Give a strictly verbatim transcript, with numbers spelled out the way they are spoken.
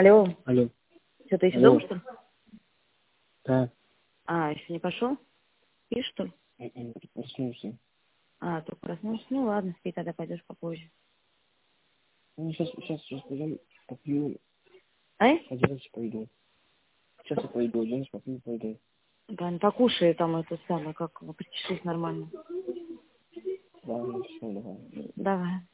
Алло. Алло. Что, ты еще Алло. дома, что ли? Да. А, еще не пошел? Спишь, что ли? М-м, Проснулся. А, только проснулся. Ну ладно, спи, тогда пойдешь попозже. Ну, сейчас, сейчас, сейчас пойдем, попью, Ай? оденусь, пойду. Сейчас я пойду, оденусь, попью, пойду. Гань, покушай там это самое, как причешись нормально. Ладно, все, давай. Давай.